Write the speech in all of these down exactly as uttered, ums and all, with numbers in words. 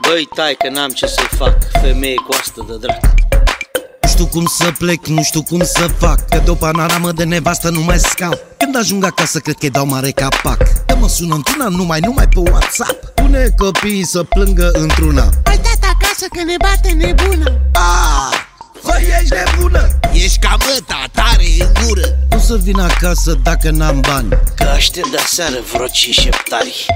Băi, tai că n-am ce să-i fac, femeie coastă de drac. Nu știu cum să plec, nu știu cum să fac, că de o panoramă de nevastă nu mai scap. Când ajung acasă cred că-i dau mare capac. Că mă sună într-una numai, numai pe WhatsApp. Pune copiii să plângă într-una. Hai tata acasă că ne bate nebuna. Ah, băi, ești nebună! Ești ca măta, tare în gură. Cum să vin acasă dacă n-am bani? Că aștept de aseară vreo cinci șeptari.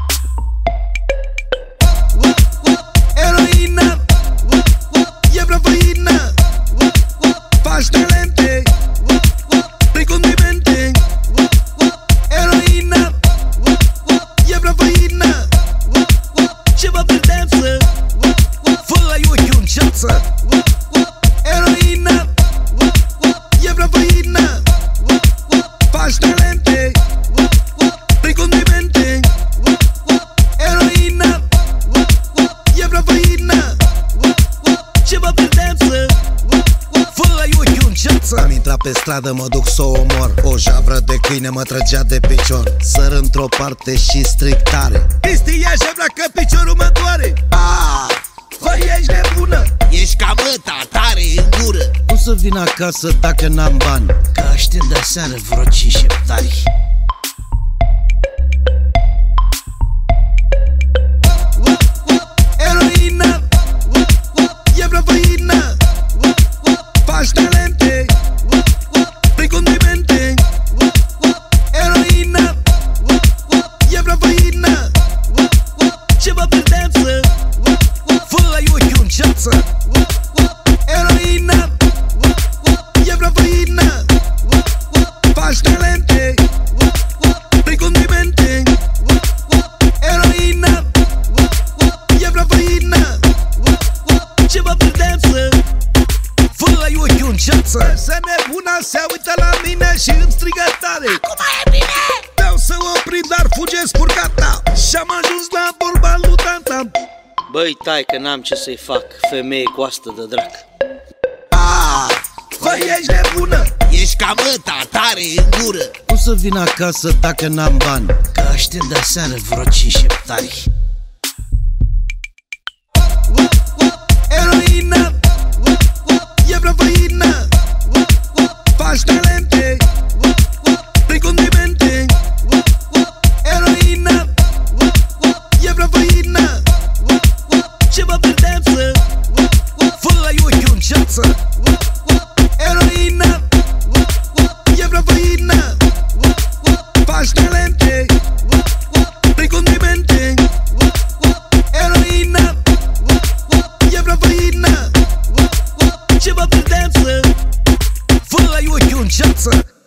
Eroină, e vreo făină. Faci talente, prin condimente. Eroină, e vreo făină. Ce vă pedeapsă, fă-i ochiul în ceață. Eroină, e vreo făină. Faci talente, prin condimente. Eroină, e vreo făină. Ce vă pedeapsă, fă-i ochiul în ceață. Am intrat pe stradă, mă duc să o omor. O javră de câine mă trăgea de picior. Săr într-o parte și stric tare. Cristi, ia javra că piciorul mă doare. Ah, băi, ești nebună! Ești ca măta, tare în gură. Cum să vin acasă dacă n-am bani? Că aștept de aseară vreo cinci șeptari. Eroină, e vreo făină. Faci talente, prin condimente. Eroină, e vreo făină. Ce vă pedeapsă, fă-i ochiul în ceață. Eroină, e vreo făină. Faci talente, prin condimente. Eroină, e vreo făină. Ce vă pedeapsă, fă-i ochiul în ceață. Se nebuna se uită la mine și îmi strigă tare. Acum e bine! Vreau să opri, dar fuge spurcata. Și-am ajuns la vorba lui tanta. Băi, tai că n-am ce să-i fac, femeie coastă de drac. Ah, băi, ești nebună! Ești ca măta, tare în gură. Cum să vin acasă dacă n-am bani? Că aștept de aseară vreo cinci șeptari. Eroină, e vreo făină. Faci talente, prin condimente. Eroină, e vreo făină. Ce vă pedeapsă, fă-i ochiul în ceață. Eroină, e vreo făină. Faci talente, prin condimente. Eroină, e vreo făină. Ce vă pedeapsă, fă-i ochiul în ceață.